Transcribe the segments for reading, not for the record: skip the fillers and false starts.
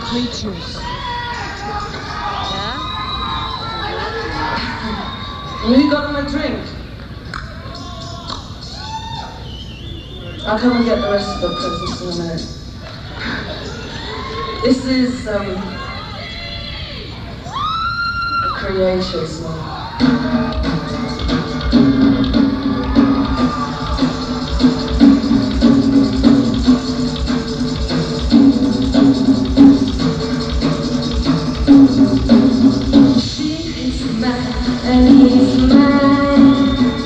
creatures. Yeah? Will you got my drink? I'll come and get the rest of the presents in a minute. This is a creation song. And he's mine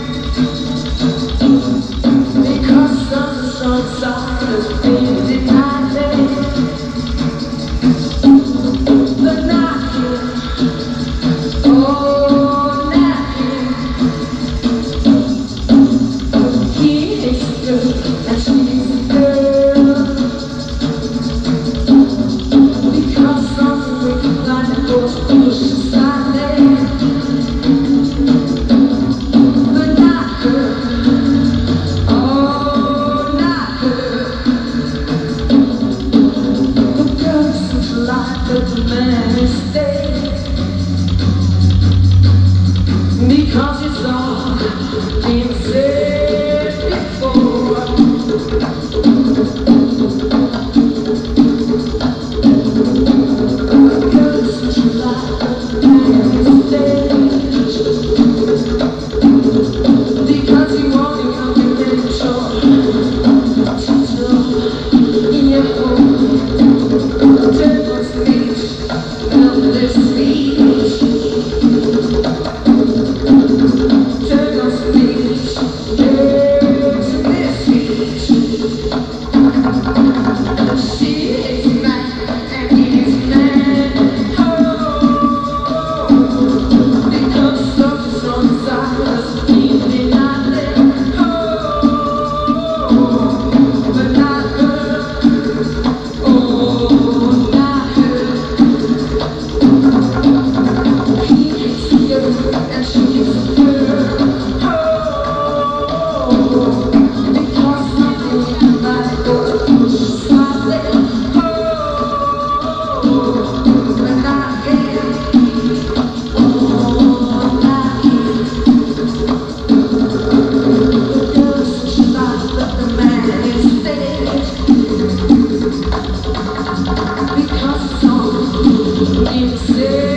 because of the songs of the things in my day, but not him, oh not him. He is good and she's a girl because something wicked like a ghost pushes like that. But the man is dead because it's all been said before. Girls such a lie, but the man is dead because you only come to get short. Teach love in your home. This speech, turn on speech, there's this speech. She is mad and he is mad, oh, because something's on the side of us, even not there, oh, but not her, oh, not her. And she is a girl, oh, because something in my door pushes my leg, oh, but not him, oh, not him. The girl's such a lie, but the man is dead because it's all been said.